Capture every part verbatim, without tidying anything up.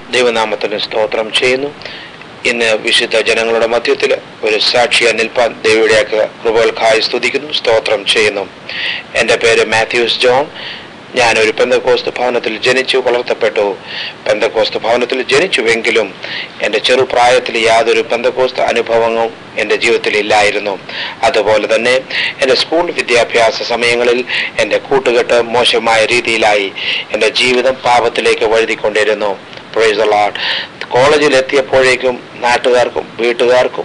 ദൈവനാമത്തിന് സ്തോത്രം ചെയ്യുന്നു. ഇന്ന് വിശുദ്ധ ജനങ്ങളുടെ മധ്യത്തിൽ ഒരു സാക്ഷിയെ നിൽപ്പാൻ ദൈവയുടെയൊക്കെ കൃപകൾക്കായി സ്തുതിക്കുന്നു, സ്തോത്രം ചെയ്യുന്നു. എൻ്റെ പേര് മാത്യൂസ് ജോൺ. ഞാനൊരു പെന്തക്കോസ്ത് ഭവനത്തിൽ ജനിച്ചു വളർത്തപ്പെട്ടു. പെന്തക്കോസ്ത് ഭവനത്തിൽ ജനിച്ചുവെങ്കിലും എൻ്റെ ചെറുപ്രായത്തിൽ യാതൊരു പെന്തക്കോസ്ത് അനുഭവങ്ങളും എൻ്റെ ജീവിതത്തിൽ ഇല്ലായിരുന്നു. അതുപോലെ തന്നെ എൻ്റെ സ്കൂൾ വിദ്യാഭ്യാസ സമയങ്ങളിൽ എൻ്റെ കൂട്ടുകെട്ട് മോശമായ രീതിയിലായി. എൻ്റെ ജീവിതം പാപത്തിലേക്ക് വഴുതിക്കൊണ്ടിരുന്നു. Praise the Lord. കോളേജിൽ എത്തിയപ്പോഴേക്കും നാട്ടുകാർക്കും വീട്ടുകാർക്കും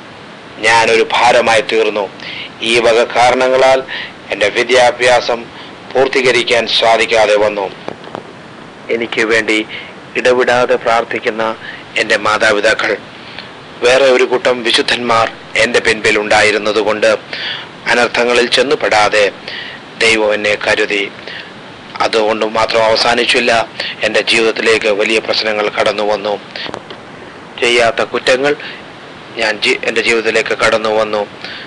ഞാനൊരു ഭാരമായി തീർന്നു. ഈ വക കാരണങ്ങളാൽ എൻ്റെ വിദ്യാഭ്യാസം പൂർത്തീകരിക്കാൻ സാധിക്കാതെ വന്നു. എനിക്ക് വേണ്ടി ഇടവിടാതെ പ്രാർത്ഥിക്കുന്ന എൻ്റെ മാതാപിതാക്കൾ, വേറെ ഒരു കൂട്ടം വിശുദ്ധന്മാർ എൻ്റെ പിൻപിൽ ഉണ്ടായിരുന്നത് കൊണ്ട് അനർത്ഥങ്ങളിൽ ചെന്നുപെടാതെ ദൈവം എന്നെ കരുതി. അതുകൊണ്ട് മാത്രം അവസാനിച്ചില്ല, എൻ്റെ ജീവിതത്തിലേക്ക് വലിയ പ്രശ്നങ്ങൾ കടന്നു വന്നു. ചെയ്യാത്ത കുറ്റങ്ങൾ ഞാൻ എൻ്റെ ജീവിതത്തിലേക്ക് കടന്നു വന്നു.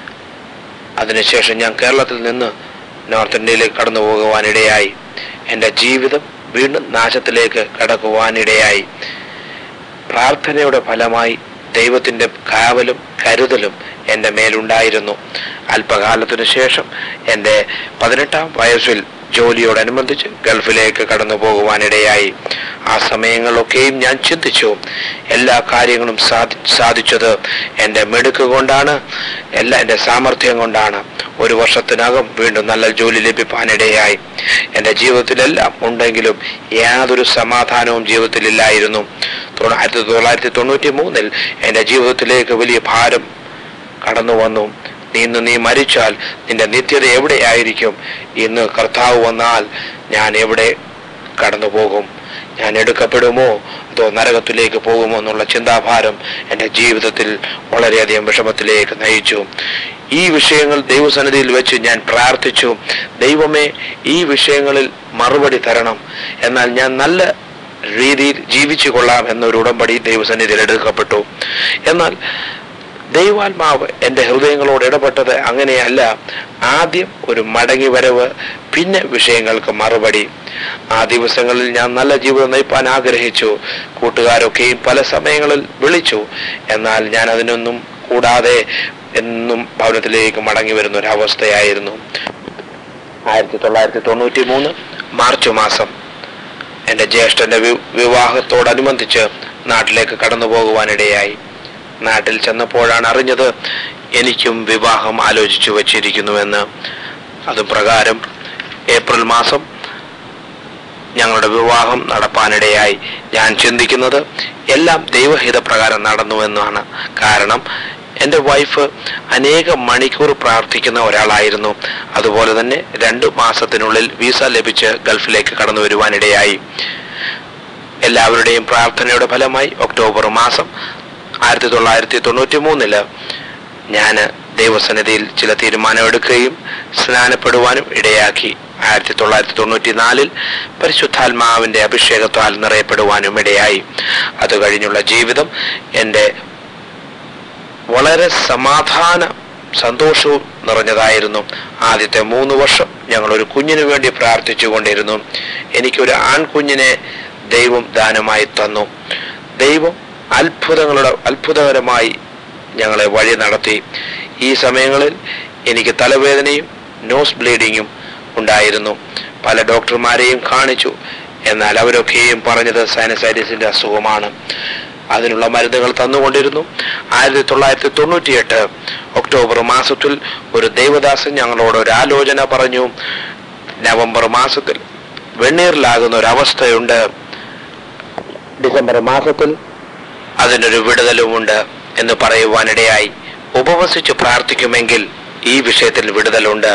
അതിനുശേഷം ഞാൻ കേരളത്തിൽ നിന്ന് നോർത്ത് ഇന്ത്യയിലേക്ക് കടന്നു പോകുവാനിടയായി. എൻ്റെ ജീവിതം വീണ്ടും നാശത്തിലേക്ക് കടക്കുവാനിടയായി. പ്രാർത്ഥനയുടെ ഫലമായി ദൈവത്തിൻ്റെ കാവലും കരുതലും എൻ്റെ മേലുണ്ടായിരുന്നു. അല്പകാലത്തിനു ശേഷം എൻ്റെ പതിനെട്ടാം വയസ്സിൽ ജോലിയോടനുബന്ധിച്ച് ഗൾഫിലേക്ക് കടന്നു പോകുവാനിടയായി. ആ സമയങ്ങളിലൊക്കെയും ഞാൻ ചിന്തിച്ചു, എല്ലാ കാര്യങ്ങളും സാധി സാധിച്ചത് എൻ്റെ മിടുക്ക് കൊണ്ടാണ്, എല്ലാ എൻ്റെ സാമർഥ്യം കൊണ്ടാണ്. ഒരു വർഷത്തിനകം വീണ്ടും നല്ല ജോലി ലഭിക്കാനിടയായി. എൻ്റെ ജീവിതത്തിലെല്ലാം ഉണ്ടെങ്കിലും യാതൊരു സമാധാനവും ജീവിതത്തിലില്ലായിരുന്നു. ആയിരത്തി തൊള്ളായിരത്തി തൊണ്ണൂറ്റി മൂന്നിൽ എൻ്റെ ജീവിതത്തിലേക്ക് വലിയ ഭാരം കടന്നു വന്നു. ഇന്ന് നീ മരിച്ചാൽ നിന്റെ നിത്യത എവിടെയായിരിക്കും? ഇന്ന് കർത്താവ് വന്നാൽ ഞാൻ എവിടെ കടന്നു പോകും? ഞാൻ എടുക്കപ്പെടുമോ അതോ നരകത്തിലേക്ക് പോകുമോ എന്നുള്ള ചിന്താഭാരം എൻ്റെ ജീവിതത്തിൽ വളരെയധികം വിഷമത്തിലേക്ക് നയിച്ചു. ഈ വിഷയങ്ങൾ ദൈവസന്നിധിയിൽ വെച്ച് ഞാൻ പ്രാർത്ഥിച്ചു, ദൈവമേ ഈ വിഷയങ്ങളിൽ മറുപടി തരണം, എന്നാൽ ഞാൻ നല്ല രീതിയിൽ ജീവിച്ചു കൊള്ളാം എന്നൊരു ഉടമ്പടി ദൈവസന്നിധിയിൽ എടുക്കപ്പെട്ടു. എന്നാൽ ദൈവാത്മാവ് എൻ്റെ ഹൃദയങ്ങളോട് ഇടപെട്ടത് അങ്ങനെയല്ല. ആദ്യം ഒരു മടങ്ങി വരവ്, പിന്നെ വിഷയങ്ങൾക്ക് മറുപടി. ആ ദിവസങ്ങളിൽ ഞാൻ നല്ല ജീവിതം നയിപ്പാൻ ആഗ്രഹിച്ചു. കൂട്ടുകാരൊക്കെയും പല സമയങ്ങളിൽ വിളിച്ചു, എന്നാൽ ഞാൻ അതിനൊന്നും കൂടാതെ എന്നും ഭവനത്തിലേക്ക് മടങ്ങി വരുന്ന ഒരവസ്ഥയായിരുന്നു. ആയിരത്തി തൊള്ളായിരത്തി തൊണ്ണൂറ്റി മൂന്ന് മാർച്ച് മാസം എൻ്റെ ജ്യേഷ്ഠൻ്റെ വിവാഹത്തോടനുബന്ധിച്ച് നാട്ടിലേക്ക് കടന്നു പോകുവാനിടയായി. നാട്ടിൽ ചെന്നപ്പോഴാണ് അറിഞ്ഞത് എനിക്കും വിവാഹം ആലോചിച്ചു വച്ചിരിക്കുന്നുവെന്ന്. അതുപ്രകാരം ഏപ്രിൽ മാസം ഞങ്ങളുടെ വിവാഹം നടപ്പാനിടയായി. ഞാൻ ചിന്തിക്കുന്നത് എല്ലാം ദൈവഹിതപ്രകാരം നടന്നുവെന്നാണ്. കാരണം എൻ്റെ വൈഫ് അനേക മണിക്കൂർ പ്രാർത്ഥിക്കുന്ന ഒരാളായിരുന്നു. അതുപോലെ തന്നെ രണ്ടു മാസത്തിനുള്ളിൽ വിസ ലഭിച്ച് ഗൾഫിലേക്ക് കടന്നു വരുവാനിടയായി. എല്ലാവരുടെയും പ്രാർത്ഥനയുടെ ഫലമായി ഒക്ടോബർ മാസം ആയിരത്തി തൊള്ളായിരത്തി തൊണ്ണൂറ്റി മൂന്നില് ഞാൻ ദൈവസന്നിധിയിൽ ചില തീരുമാനമെടുക്കുകയും സ്നാനപ്പെടുവാനും ഇടയാക്കി. ആയിരത്തി തൊള്ളായിരത്തി തൊണ്ണൂറ്റി നാലിൽ പരിശുദ്ധാത്മാവിൻ്റെ അഭിഷേകത്താൽ നിറയപ്പെടുവാനും ഇടയായി. അത് കഴിഞ്ഞുള്ള ജീവിതം എൻ്റെ വളരെ സമാധാന സന്തോഷവും നിറഞ്ഞതായിരുന്നു. ആദ്യത്തെ മൂന്ന് വർഷം ഞങ്ങൾ ഒരു കുഞ്ഞിനു വേണ്ടി പ്രാർത്ഥിച്ചു കൊണ്ടിരുന്നു. എനിക്കൊരു ആൺകുഞ്ഞിനെ ദൈവം ദാനമായി തന്നു. ദൈവം അത്ഭുതങ്ങളുടെ അത്ഭുതകരമായി ഞങ്ങളെ വഴി നടത്തി. ഈ സമയങ്ങളിൽ എനിക്ക് തലവേദനയും നോസ് ബ്ലീഡിങ്ങും ഉണ്ടായിരുന്നു. പല ഡോക്ടർമാരെയും കാണിച്ചു, എന്നാൽ അവരൊക്കെയും പറഞ്ഞത് സൈനസൈറ്റിസിന്റെ അസുഖമാണ്. അതിനുള്ള മരുന്നുകൾ തന്നുകൊണ്ടിരുന്നു. ആയിരത്തി തൊള്ളായിരത്തി തൊണ്ണൂറ്റി എട്ട് ഒക്ടോബർ മാസത്തിൽ ഒരു ദൈവദാസൻ ഞങ്ങളോട് ഒരു ആലോചന പറഞ്ഞു. നവംബർ മാസത്തിൽ വെണ്ണീറിലാകുന്ന ഒരവസ്ഥയുണ്ട്, ഡിസംബർ മാസത്തിൽ അതിനൊരു വിടുതലുമുണ്ട് എന്ന് പറയുവാനിടയായി. ഉപവസിച്ച് പ്രാർത്ഥിക്കുമെങ്കിൽ ഈ വിഷയത്തിൽ വിടുതലുണ്ട്.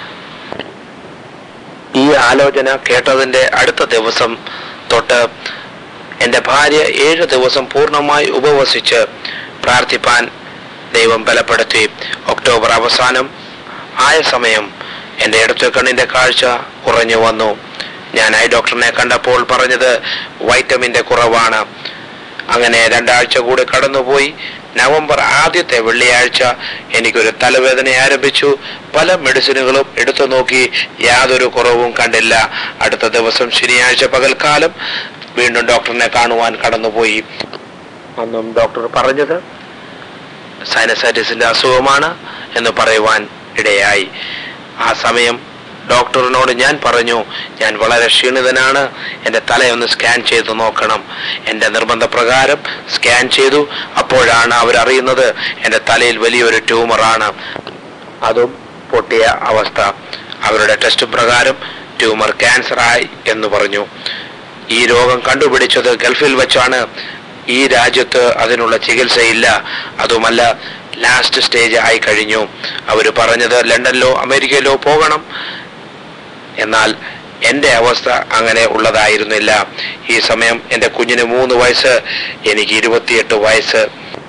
ഈ ആലോചന കേട്ടതിൻ്റെ അടുത്ത ദിവസം തൊട്ട് എൻ്റെ ഭാര്യ ഏഴ് ദിവസം പൂർണ്ണമായി ഉപവസിച്ച് പ്രാർത്ഥിപ്പാൻ ദൈവം ബലപ്പെടുത്തി. ഒക്ടോബർ അവസാനം ആയ സമയം എൻ്റെ ഇടത്തെ കണ്ണിൻ്റെ കാഴ്ച കുറഞ്ഞു വന്നു. ഞാൻ ഐ ഡോക്ടറിനെ കണ്ടപ്പോൾ പറഞ്ഞത് വൈറ്റമിൻ്റെ കുറവാണ്. അങ്ങനെ രണ്ടാഴ്ച കൂടെ കടന്നുപോയി. നവംബർ ആദ്യത്തെ വെള്ളിയാഴ്ച എനിക്കൊരു തലവേദന ആരംഭിച്ചു. പല മെഡിസിനുകളും എടുത്തു നോക്കി, യാതൊരു കുറവും കണ്ടില്ല. അടുത്ത ദിവസം ശനിയാഴ്ച പകൽക്കാലം വീണ്ടും ഡോക്ടറിനെ കാണുവാൻ കടന്നുപോയി. അന്നും ഡോക്ടർ പറഞ്ഞത് സൈനസൈറ്റിസിന്റെ അസുഖമാണ് എന്ന് പറയുവാൻ ഇടയായി. ആ സമയം ഡോക്ടറിനോട് ഞാൻ പറഞ്ഞു, ഞാൻ വളരെ ക്ഷീണിതനാണ്, എൻ്റെ തലയൊന്ന് സ്കാൻ ചെയ്ത് നോക്കണം. എൻ്റെ നിർബന്ധപ്രകാരം സ്കാൻ ചെയ്തു. അപ്പോഴാണ് അവരറിയുന്നത് എൻ്റെ തലയിൽ വലിയൊരു ട്യൂമറാണ്, അതും പൊട്ടിയ അവസ്ഥ. അവരുടെ ടെസ്റ്റ് പ്രകാരം ട്യൂമർ ക്യാൻസറായി എന്ന് പറഞ്ഞു. ഈ രോഗം കണ്ടുപിടിച്ചത് ഗൾഫിൽ വെച്ചാണ്. ഈ രാജ്യത്ത് അതിനുള്ള ചികിത്സയില്ല. അതുമല്ല, ലാസ്റ്റ് സ്റ്റേജ് ആയി കഴിഞ്ഞു. അവർ പറഞ്ഞത് ലണ്ടനിലോ അമേരിക്കയിലോ പോകണം. എന്നാൽ എൻ്റെ അവസ്ഥ അങ്ങനെ ഉള്ളതായിരുന്നില്ല. ഈ സമയം എൻ്റെ കുഞ്ഞിന് മൂന്ന് വയസ്സ്, എനിക്ക് ഇരുപത്തിയെട്ട് വയസ്സ്.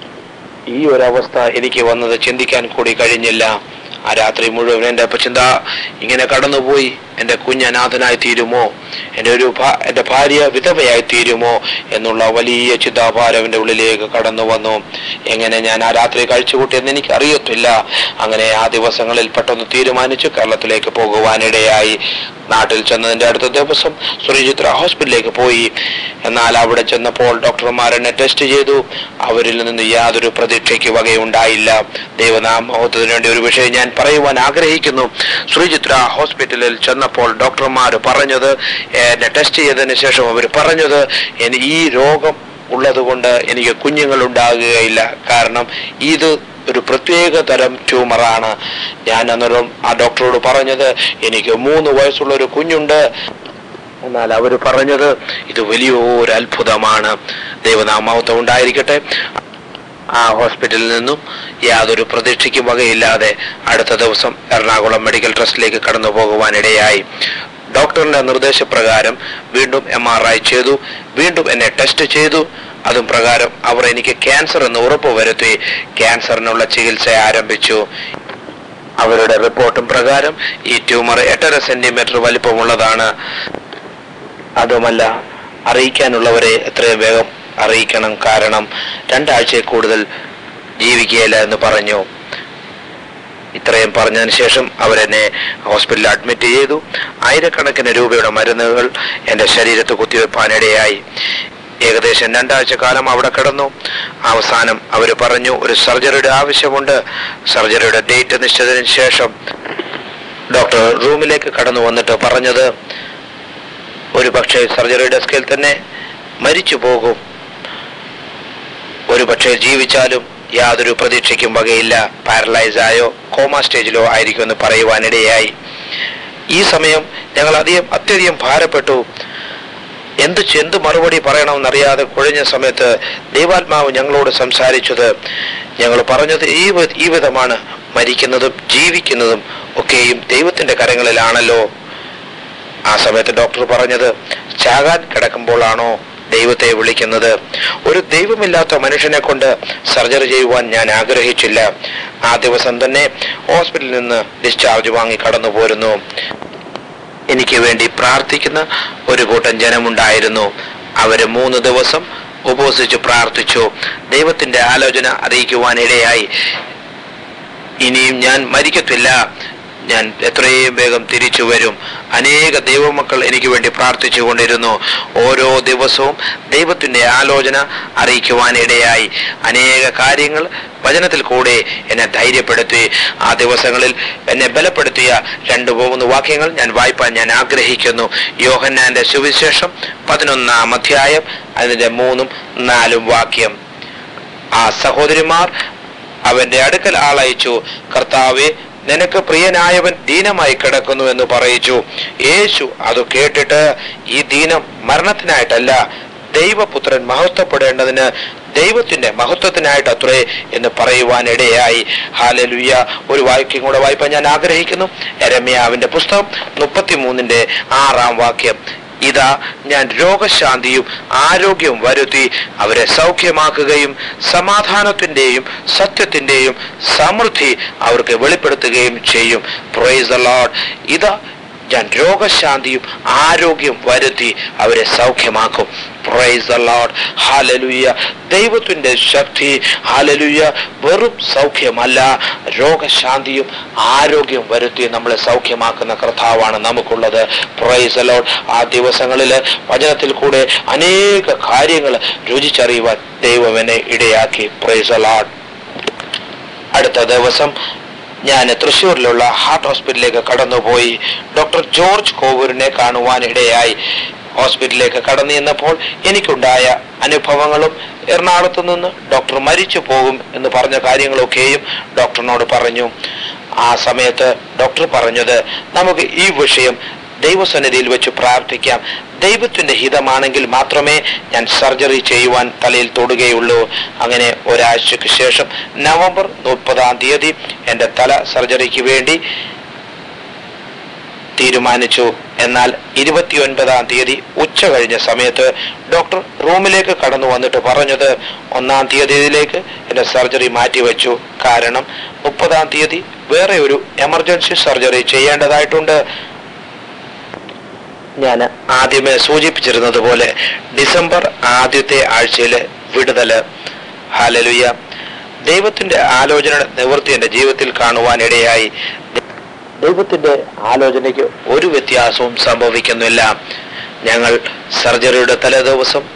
ഈ ഒരു അവസ്ഥ എനിക്ക് വന്നത് ചിന്തിക്കാൻ കൂടി കഴിഞ്ഞില്ല. ആ രാത്രി മുഴുവൻ എൻ്റെ ചിന്ത ഇങ്ങനെ കടന്നുപോയി. എൻ്റെ കുഞ്ഞ് അനാഥനായി തീരുമോ, എൻ്റെ ഒരു എൻ്റെ ഭാര്യ വിധവയായി തീരുമോ എന്നുള്ള വലിയ ചിന്താഭാരം എൻ്റെ ഉള്ളിലേക്ക് കടന്നു വന്നു. എങ്ങനെ ഞാൻ ആ രാത്രി കഴിച്ചുകൂട്ടിയെന്ന് എനിക്ക് അറിയത്തില്ല. അങ്ങനെ ആ ദിവസങ്ങളിൽ പെട്ടെന്ന് തീരുമാനിച്ചു കേരളത്തിലേക്ക് പോകുവാനിടയായി. നാട്ടിൽ ചെന്നതിൻ്റെ അടുത്ത ദിവസം ശ്രീചിത്ര ഹോസ്പിറ്റലിലേക്ക് പോയി. എന്നാൽ അവിടെ ചെന്നപ്പോൾ ഡോക്ടർമാർ എന്നെ ടെസ്റ്റ് ചെയ്തു. അവരിൽ നിന്ന് യാതൊരു പ്രതീക്ഷയ്ക്ക് വകയുണ്ടായില്ല. ദൈവനാമത്തിന് വേണ്ടി ഒരു വിഷയം ഞാൻ പറയുവാൻ ആഗ്രഹിക്കുന്നു. ശ്രീചിത്ര ഹോസ്പിറ്റലിൽ ചെന്നപ്പോൾ ഡോക്ടർമാർ പറഞ്ഞത്, എന്നെ ടെസ്റ്റ് ചെയ്തതിന് ശേഷം അവർ പറഞ്ഞത്, ഈ രോഗം ഉള്ളത് കൊണ്ട് എനിക്ക് കുഞ്ഞുങ്ങൾ ഉണ്ടാകുകയില്ല. കാരണം ഇത് ഒരു പ്രത്യേക തരം ട്യൂമറാണ്. ഞാൻ അന്നേരം ആ ഡോക്ടറോട് പറഞ്ഞത്, എനിക്ക് മൂന്ന് വയസ്സുള്ള ഒരു കുഞ്ഞുണ്ട്. എന്നാൽ അവർ പറഞ്ഞത് ഇത് വലിയൊരു അത്ഭുതമാണ്. ദൈവനാമം ഉണ്ടായിരിക്കട്ടെ. ആ ഹോസ്പിറ്റലിൽ നിന്നും യാതൊരു പ്രതീക്ഷയ്ക്കും വകയില്ലാതെ അടുത്ത ദിവസം എറണാകുളം മെഡിക്കൽ ട്രസ്റ്റിലേക്ക് കടന്നു പോകുവാനിടയായി. ഡോക്ടറിന്റെ നിർദ്ദേശപ്രകാരം വീണ്ടും എം ആർ ഐ ചെയ്തു. വീണ്ടും എന്നെ ടെസ്റ്റ് ചെയ്തു. അതും പ്രകാരം അവർ എനിക്ക് ക്യാൻസർ എന്ന് ഉറപ്പ് വരുത്തി ക്യാൻസറിനുള്ള ചികിത്സ ആരംഭിച്ചു. അവരുടെ റിപ്പോർട്ടും പ്രകാരം ഈ ട്യൂമർ എട്ടര സെന്റിമീറ്റർ വലിപ്പമുള്ളതാണ്. അതുമല്ല, അറിയിക്കാനുള്ളവരെ എത്രയും വേഗം അറിയിക്കണം, കാരണം രണ്ടാഴ്ചയിൽ കൂടുതൽ ജീവിക്കുകയില്ല എന്ന് പറഞ്ഞു. ഇത്രയും പറഞ്ഞതിന് ശേഷം അവരെന്നെ ഹോസ്പിറ്റലിൽ അഡ്മിറ്റ് ചെയ്തു. ആയിരക്കണക്കിന് രൂപയുടെ മരുന്നുകൾ എൻ്റെ ശരീരത്ത് കുത്തിവെപ്പാനിടയായി. ഏകദേശം രണ്ടാഴ്ച കാലം അവിടെ കിടന്നു. അവസാനം അവർ പറഞ്ഞു, ഒരു സർജറിയുടെ ആവശ്യമുണ്ട്. സർജറിയുടെ ഡേറ്റ് നിശ്ചയിച്ചതിന് ശേഷം ഡോക്ടർ റൂമിലേക്ക് കടന്നു വന്നിട്ട് പറഞ്ഞത്, ഒരു പക്ഷേ സർജറി ഡെസ്കിൽ തന്നെ മരിച്ചു പോകും, ഒരു പക്ഷേ ജീവിച്ചാലും യാതൊരു പ്രതീക്ഷയ്ക്കും വകയില്ല, പാരലൈസ് ആയോ കോമ സ്റ്റേജിലോ ആയിരിക്കുമെന്ന് പറയുവാനിടയായി. ഈ സമയം ഞങ്ങൾ അധികം അത്യധികം ഭാരപ്പെട്ടു. എന്ത് എന്ത് മറുപടി പറയണമെന്നറിയാതെ കുഴഞ്ഞ സമയത്ത് ദൈവാത്മാവ് ഞങ്ങളോട് സംസാരിച്ചത്, ഞങ്ങൾ പറഞ്ഞത് ഈ ഈ വിധമാണ്, മരിക്കുന്നതും ജീവിക്കുന്നതും ഒക്കെയും ദൈവത്തിന്റെ കരങ്ങളിലാണല്ലോ. ആ സമയത്ത് ഡോക്ടർ പറഞ്ഞത്, ചാകാൻ കിടക്കുമ്പോഴാണോ ദൈവത്തെ വിളിക്കുന്നത്? ഒരു ദൈവമില്ലാത്ത മനുഷ്യനെ കൊണ്ട് സർജറി ചെയ്യുവാൻ ഞാൻ ആഗ്രഹിച്ചില്ല. ആ ദിവസം തന്നെ ഹോസ്പിറ്റലിൽ നിന്ന് ഡിസ്ചാർജ് വാങ്ങി കടന്നു പോരുന്നു. എനിക്ക് വേണ്ടി പ്രാർത്ഥിക്കുന്ന ഒരു കൂട്ടം ജനമുണ്ടായിരുന്നു. അവര് മൂന്ന് ദിവസം ഉപവസിച്ച് പ്രാർത്ഥിച്ചു. ദൈവത്തിന്റെ ആലോചന അറിയിക്കുവാൻ ഇടയായി. ഇനിയും ഞാൻ മരിക്കത്തില്ല, ഞാൻ എത്രയും വേഗം തിരിച്ചു വരും. അനേക ദൈവമക്കൾ എനിക്ക് വേണ്ടി പ്രാർത്ഥിച്ചു കൊണ്ടിരുന്നു. ഓരോ ദിവസവും ദൈവത്തിന്റെ ആലോചന അറിയിക്കുവാൻ ഇടയായി. അനേക കാര്യങ്ങൾ വചനത്തിൽ കൂടെ എന്നെ ധൈര്യപ്പെടുത്തി. ആ ദിവസങ്ങളിൽ എന്നെ ബലപ്പെടുത്തിയ രണ്ട് മൂന്ന് വാക്യങ്ങൾ ഞാൻ വായിപ്പാൻ ഞാൻ ആഗ്രഹിക്കുന്നു. യോഹന്നാന്റെ സുവിശേഷം പതിനൊന്നാം അധ്യായം അതിന്റെ മൂന്നും നാലും വാക്യം. ആ സഹോദരിമാർ അവന്റെ അടുക്കൽ ആളയച്ചു, കർത്താവേ, നിനക്ക് പ്രിയനായവൻ ദീനമായി കിടക്കുന്നു എന്ന് പറയിച്ചു. യേശു അത് കേട്ടിട്ട്, ഈ ദീനം മരണത്തിനായിട്ടല്ല, ദൈവപുത്രൻ മഹത്വപ്പെടേണ്ടതിന് ദൈവത്തിന്റെ മഹത്വത്തിനായിട്ട് അത്രേ എന്ന് പറയുവാൻ ഇടയായി. ഹല്ലേലൂയ. ഒരു വാക്യം കൂടെ വായിപ്പാൻ ഞാൻ ആഗ്രഹിക്കുന്നു. യെരമ്യാവിന്റെ പുസ്തകം മുപ്പത്തിമൂന്നിന്റെ ആറാം വാക്യം. ഇതാ, ഞാൻ രോഗശാന്തിയും ആരോഗ്യവും വരുത്തി അവരെ സൗഖ്യമാക്കുകയും സമാധാനത്തിന്റെയും സത്യത്തിന്റെയും സമൃദ്ധി അവർക്ക് വെളിപ്പെടുത്തുകയും ചെയ്യും. Praise the Lord. ഇതാ, ഞാൻ രോഗശാന്തിയും ആരോഗ്യം വരുത്തി അവരെ സൗഖ്യമാക്കും. Praise the Lord. ഹല്ലേലൂയ. ദൈവത്തിന്റെ ശക്തി, ഹല്ലേലൂയ, വെറും സൗഖ്യമല്ല, രോഗശാന്തിയും ആരോഗ്യം വരുത്തി നമ്മളെ സൗഖ്യമാക്കുന്ന കർത്താവാണ് നമുക്കുള്ളത്. Praise the Lord. ആ ദിവസങ്ങളിൽ വചനത്തിൽ കൂടെ അനേക കാര്യങ്ങൾ രുചിച്ചറിയുവാൻ ദൈവം എന്നെ ഇടയാക്കി. Praise the Lord. അടുത്ത ദിവസം ഞാൻ തൃശ്ശൂരിലുള്ള ഹാർട്ട് ഹോസ്പിറ്റലിലേക്ക് കടന്നുപോയി. ഡോക്ടർ ജോർജ് കോവൂരിനെ കാണുവാൻ ഇടയായി. ഹോസ്പിറ്റലിലേക്ക് കടന്നു ചെന്നപ്പോൾ എനിക്കുണ്ടായ അനുഭവങ്ങളും എറണാകുളത്ത് നിന്ന് ഡോക്ടർ മരിച്ചു പോകും എന്ന് പറഞ്ഞ കാര്യങ്ങളൊക്കെയും ഡോക്ടറിനോട് പറഞ്ഞു. ആ സമയത്ത് ഡോക്ടർ പറഞ്ഞത്, നമുക്ക് ഈ വിഷയം ദൈവസന്നിധിയിൽ വെച്ച് പ്രാർത്ഥിക്കാം. ദൈവത്തിന്റെ ഹിതമാണെങ്കിൽ മാത്രമേ ഞാൻ സർജറി ചെയ്യുവാൻ തലയിൽ തൊടുകയുള്ളൂ. അങ്ങനെ ഒരാഴ്ചക്ക് ശേഷം നവംബർ മുപ്പതാം തീയതി എൻ്റെ തല സർജറിക്ക് വേണ്ടി തീരുമാനിച്ചു. എന്നാൽ ഇരുപത്തി ഒൻപതാം തീയതി ഉച്ച കഴിഞ്ഞ സമയത്ത് ഡോക്ടർ റൂമിലേക്ക് കടന്നു വന്നിട്ട് പറഞ്ഞത്, ഒന്നാം തീയതിയിലേക്ക് എൻ്റെ സർജറി മാറ്റിവെച്ചു. കാരണം മുപ്പതാം തീയതി വേറെ ഒരു എമർജൻസി സർജറി ചെയ്യേണ്ടതായിട്ടുണ്ട്. ഞാൻ ആദ്യമേ സൂചിപ്പിച്ചിരുന്നത് പോലെ ഡിസംബർ ആദ്യത്തെ ആഴ്ചയിലെ വിടുതല്. ഹല്ലേലൂയ. ദൈവത്തിന്റെ ആലോചന നിവൃത്തി എൻ്റെ ജീവിതത്തിൽ കാണുവാൻ ഇടയായി. ദൈവത്തിന്റെ ആലോചനയ്ക്ക് ഒരു വ്യത്യാസവും സംഭവിക്കുന്നില്ല. ഞങ്ങൾ സർജറിയുടെ തലേ ദിവസം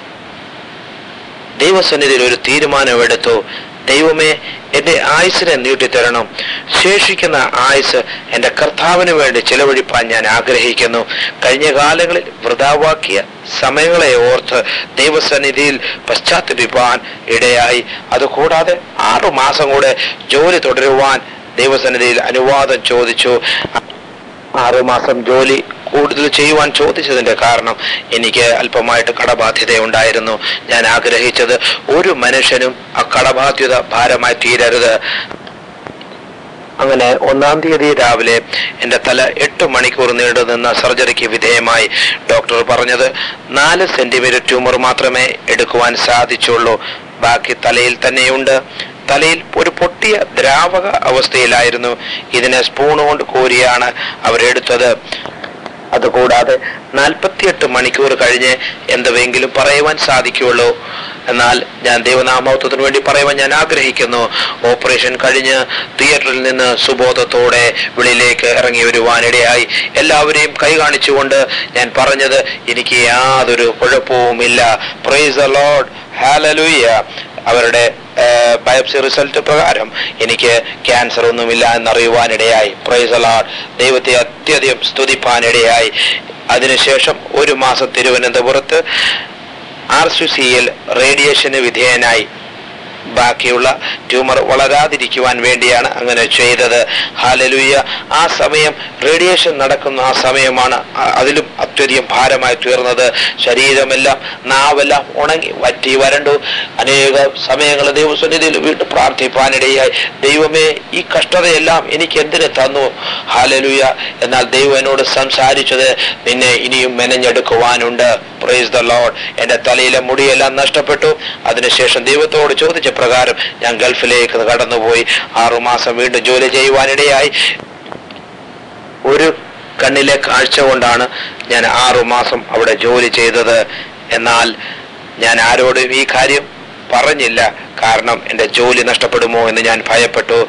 ദൈവസന്നിധിയിൽ ഒരു തീരുമാനമെടുത്തു. ദൈവമേ, എന്റെ ആയുസിനെ നീട്ടിത്തരണം. ശേഷിക്കുന്ന ആയുസ് എൻ്റെ കർത്താവിന് വേണ്ടി ചെലവഴിപ്പാൻ ഞാൻ ആഗ്രഹിക്കുന്നു. കഴിഞ്ഞ കാലങ്ങളിൽ വൃഥാവാക്കിയ സമയങ്ങളെ ഓർത്ത് ദൈവസന്നിധിയിൽ പശ്ചാത്തപിപ്പാൻ ഇടയായി. അതുകൂടാതെ ആറു മാസം കൂടെ ജോലി തുടരുവാൻ ദൈവസന്നിധിയിൽ അനുവാദം ചോദിച്ചു. ആറുമാസം ജോലി കൂടുതൽ ചെയ്യുവാൻ ചോദിച്ചതിന്റെ കാരണം എനിക്ക് അല്പമായിട്ട് കടബാധ്യത ഉണ്ടായിരുന്നു. ഞാൻ ആഗ്രഹിച്ചത് ഒരു മനുഷ്യനും ആ കടബാധ്യത ഭാരമായി തീരരുത്. അങ്ങനെ ഒന്നാം തീയതി രാവിലെ എൻ്റെ തല എട്ട് മണിക്കൂർ നീണ്ടു നിന്ന സർജറിക്ക് വിധേയമായി. ഡോക്ടർ പറഞ്ഞത് നാല് സെന്റിമീറ്റർ ട്യൂമർ മാത്രമേ എടുക്കുവാൻ സാധിച്ചുള്ളൂ. ബാക്കി തലയിൽ തന്നെയുണ്ട്. തലയിൽ ഒരു പൊട്ടിയ ദ്രാവക അവസ്ഥയിലായിരുന്നു. ഇതിനെ സ്പൂൺ കൊണ്ട് കോരിയാണ് അവരെടുത്തത്. അതുകൂടാതെ നാൽപ്പത്തിയെട്ട് മണിക്കൂർ കഴിഞ്ഞ് എന്തെങ്കിലും പറയുവാൻ സാധിക്കുകയുള്ളൂ. എന്നാൽ ഞാൻ ദൈവനാമത്വത്തിന് വേണ്ടി പറയുവാൻ ഞാൻ ആഗ്രഹിക്കുന്നു. ഓപ്പറേഷൻ കഴിഞ്ഞ് തിയേറ്ററിൽ നിന്ന് സുബോധത്തോടെ വെളിയിലേക്ക് ഇറങ്ങി വരുവാനിടയായി. എല്ലാവരെയും കൈ കാണിച്ചുകൊണ്ട് ഞാൻ പറഞ്ഞത്, എനിക്ക് യാതൊരു കുഴപ്പവുമില്ല. Praise the Lord. ഹല്ലേലൂയ. അവരുടെ ബയോപ്സി റിസൾട്ട് പ്രകാരം എനിക്ക് ക്യാൻസർ ഒന്നുമില്ല എന്നറിയുവാനിടയായി. Price the Lord. ദൈവത്തെ അത്യധികം സ്തുതിപ്പാനിടയായി. അതിനുശേഷം ഒരു മാസം തിരുവനന്തപുരത്ത് ആർ സി സിയിൽ റേഡിയേഷന് വിധേയനായി. ബാക്കിയുള്ള ട്യൂമർ വളരാതിരിക്കുവാൻ വേണ്ടിയാണ് അങ്ങനെ ചെയ്തത്. ഹല്ലേലൂയ. ആ സമയം റേഡിയേഷൻ നടക്കുന്ന ആ സമയമാണ് അതിലും അത്യധികം ഭാരമായി തീർന്നത്. ശരീരമെല്ലാം നാവെല്ലാം ഉണങ്ങി വറ്റി വരണ്ടു. അനേക സമയങ്ങൾ ദൈവസന്നിധിയിൽ വീണ്ടും പ്രാർത്ഥിപ്പാനിടയായി. ദൈവമേ, ഈ കഷ്ടതയെല്ലാം എനിക്ക് എന്തിനു തന്നു? ഹല്ലേലൂയ. എന്നാൽ ദൈവം എന്നോട് സംസാരിച്ചത്, നിന്നെ ഇനിയും മെനഞ്ഞെടുക്കുവാനുണ്ട്. Price the Lord. എൻ്റെ തലയിലെ മുടിയെല്ലാം നഷ്ടപ്പെട്ടു. അതിനുശേഷം ദൈവത്തോട് ചോദിച്ച പ്രകാരം ഞാൻ ഗൾഫിലേക്ക് കടന്നുപോയി. ആറുമാസം വീണ്ടും ജോലി ചെയ്യുവാനിടയായി. ഒരു കണ്ണിലെ കാഴ്ച കൊണ്ടാണ് ഞാൻ ആറുമാസം അവിടെ ജോലി ചെയ്തത്. എന്നാൽ ഞാൻ ആരോടും ഈ കാര്യം പറഞ്ഞില്ല. കാരണം എൻ്റെ ജോലി നഷ്ടപ്പെടുമോ എന്ന് ഞാൻ ഭയപ്പെട്ടു.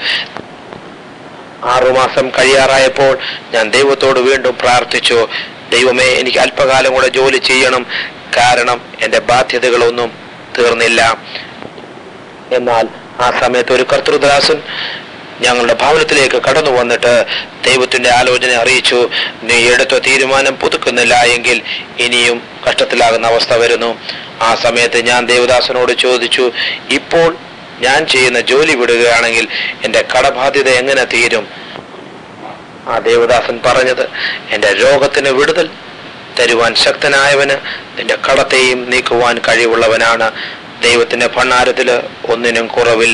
ആറുമാസം കഴിയാറായപ്പോൾ ഞാൻ ദൈവത്തോട് വീണ്ടും പ്രാർത്ഥിച്ചു, ദൈവമേ, എനിക്ക് അല്പകാലം കൂടെ ജോലി ചെയ്യണം. കാരണം എൻ്റെ ബാധ്യതകളൊന്നും തീർന്നില്ല. എന്നാൽ ആ സമയത്ത് ഒരു കർത്തൃദാസൻ ഞങ്ങളുടെ ഭവനത്തിലേക്ക് കടന്നു വന്നിട്ട് ദൈവത്തിന്റെ ആലോചന അറിയിച്ചു. നീ എടുത്ത തീരുമാനം പുതുക്കുന്നില്ല എങ്കിൽ ഇനിയും കഷ്ടത്തിലാകുന്ന അവസ്ഥ വരുന്നു. ആ സമയത്ത് ഞാൻ ദേവദാസനോട് ചോദിച്ചു, ഇപ്പോൾ ഞാൻ ചെയ്യുന്ന ജോലി വിടുകയാണെങ്കിൽ എൻ്റെ കടബാധ്യത എങ്ങനെ തീരും? ആ ദേവദാസൻ പറഞ്ഞത്, എൻ്റെ രോഗത്തിന് വിടുതൽ തരുവാൻ ശക്തനായവന് നിന്റെ കടത്തെയും നീക്കുവാൻ കഴിവുള്ളവനാണ്. ദൈവത്തിന്റെ ഭണ്ഡാരത്തില് ഒന്നിനും കുറവില്ല.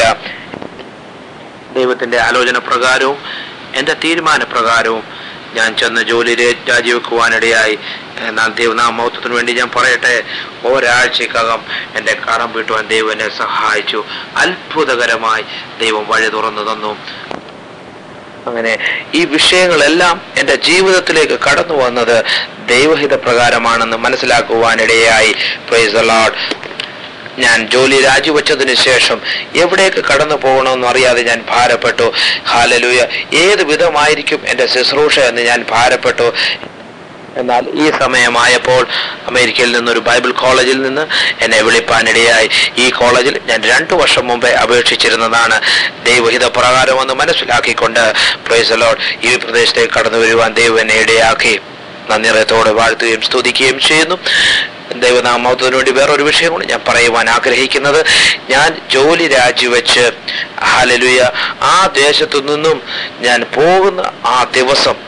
ദൈവത്തിന്റെ ആലോചന പ്രകാരവും എൻ്റെ തീരുമാനപ്രകാരവും ഞാൻ ചെന്ന് ജോലി രാജിവെക്കുവാനിടയായി. എന്നാൽ ദൈവനാമത്വത്തിന് വേണ്ടി ഞാൻ പറയട്ടെ, ഒരാഴ്ചക്കകം എൻ്റെ കടം വീട്ടുവാൻ ദൈവം എന്നെ സഹായിച്ചു. അത്ഭുതകരമായി ദൈവം വഴി തുറന്നു തന്നു. അങ്ങനെ ഈ വിഷയങ്ങളെല്ലാം എൻ്റെ ജീവിതത്തിലേക്ക് കടന്നു വന്നത് ദൈവഹിത പ്രകാരമാണെന്ന് മനസ്സിലാക്കുവാനിടയായി. Praise the Lord. ഞാൻ ജോലി രാജിവെച്ചതിന് ശേഷം എവിടേക്ക് കടന്നു പോകണമെന്ന് അറിയാതെ ഞാൻ ഭാരപ്പെട്ടു. ഹല്ലേലൂയ. ഏത് വിധമായിരിക്കും എൻ്റെ ശുശ്രൂഷ എന്ന് ഞാൻ ഭാരപ്പെട്ടു. എന്നാൽ ഈ സമയമായപ്പോൾ അമേരിക്കയിൽ നിന്നൊരു ബൈബിൾ കോളേജിൽ നിന്ന് എന്നെ വിളിപ്പാനിടയായി. ഈ കോളേജിൽ ഞാൻ രണ്ടു വർഷം മുമ്പേ അപേക്ഷിച്ചിരുന്നതാണ്. ദൈവഹിത പ്രകാരമെന്ന് മനസ്സിലാക്കിക്കൊണ്ട് പ്രൈസ് ദി ലോർഡ് ഈ പ്രദേശത്തേക്ക് കടന്നു വരുവാൻ ദൈവം എന്നെ ഇടയാക്കി. നന്ദിയോടെ വാഴ്ത്തുകയും സ്തുതിക്കുകയും ചെയ്യുന്നു. ദൈവനാമത്തിന് വേണ്ടി വേറൊരു വിഷയം കൂടി ഞാൻ പറയുവാൻ ആഗ്രഹിക്കുന്നത്, ഞാൻ ജോലി രാജിവെച്ച് ഹല്ലേലൂയ ആ ദേശത്തു നിന്നും ഞാൻ പോകുന്ന ആ ദിവസം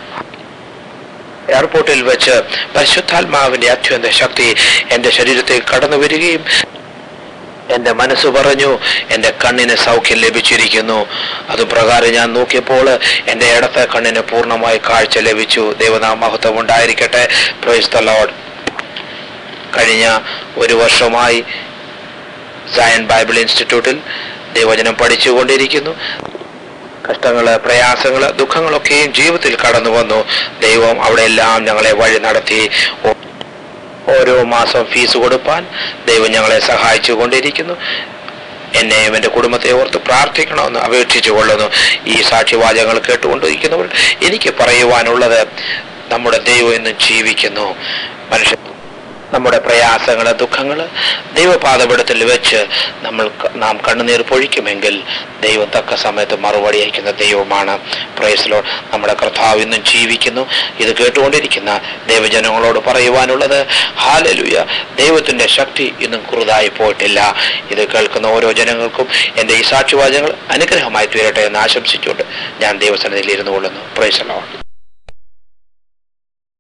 എയർപോർട്ടിൽ വെച്ച് പരിശുദ്ധാത്മാവിന്റെ അത്യന്ത ശക്തി എൻ്റെ ശരീരത്തിൽ കടന്നു വരികയും എൻ്റെ മനസ്സ് പറഞ്ഞു, എൻ്റെ കണ്ണിന് സൗഖ്യം ലഭിച്ചിരിക്കുന്നു. അതുപ്രകാരം ഞാൻ നോക്കിയപ്പോൾ എൻ്റെ ഇടത്തെ കണ്ണിന് പൂർണ്ണമായി കാഴ്ച ലഭിച്ചു. ദൈവനാമ മഹത്വം ഉണ്ടായിരിക്കട്ടെ. Praise the Lord. കഴിഞ്ഞ ഒരു വർഷമായി സയൻ ബൈബിൾ ഇൻസ്റ്റിറ്റ്യൂട്ടിൽ ദൈവവചനം പഠിച്ചുകൊണ്ടിരിക്കുന്നു. കഷ്ടങ്ങള്, പ്രയാസങ്ങള്, ദുഃഖങ്ങളൊക്കെയും ജീവിതത്തിൽ കടന്നു വന്നു. ദൈവം അവിടെ എല്ലാം ഞങ്ങളെ വഴി നടത്തി. ഓരോ മാസം ഫീസ് കൊടുപ്പാൻ ദൈവം ഞങ്ങളെ സഹായിച്ചു കൊണ്ടിരിക്കുന്നു. എന്നെയും എൻ്റെ കുടുംബത്തെ ഓർത്ത് പ്രാർത്ഥിക്കണമെന്ന് അപേക്ഷിച്ചു കൊള്ളുന്നു. ഈ സാക്ഷ്യവാചകങ്ങൾ കേട്ടുകൊണ്ടിരിക്കുന്നവർ എനിക്ക് പറയുവാനുള്ളത്, നമ്മുടെ ദൈവം ഇന്നും ജീവിക്കുന്നു. മനുഷ്യ നമ്മുടെ പ്രയാസങ്ങള്, ദുഃഖങ്ങള് ദൈവപാദപീഠത്തിൽ വെച്ച് നമ്മൾ നാം കണ്ണുനീർ പൊഴിക്കുമെങ്കിൽ ദൈവം തക്ക സമയത്ത് മറുപടി അയക്കുന്ന ദൈവമാണ്. Praise the Lord. നമ്മുടെ കർത്താവ് ഇന്നും ജീവിക്കുന്നു. ഇത് കേട്ടുകൊണ്ടിരിക്കുന്ന ദൈവജനങ്ങളോട് പറയുവാനുള്ളത്, ഹല്ലേലൂയ, ദൈവത്തിന്റെ ശക്തി ഇന്നും കുറുതായി പോയിട്ടില്ല. ഇത് കേൾക്കുന്ന ഓരോ ജനങ്ങൾക്കും എൻ്റെ ഈ സാക്ഷ്യവാചകങ്ങൾ അനുഗ്രഹമായി തീരട്ടെ എന്ന് ആശംസിച്ചുകൊണ്ട് ഞാൻ ദൈവസന്നിധിയിൽ ഇരുന്നു കൊള്ളുന്നു. Praise the Lord.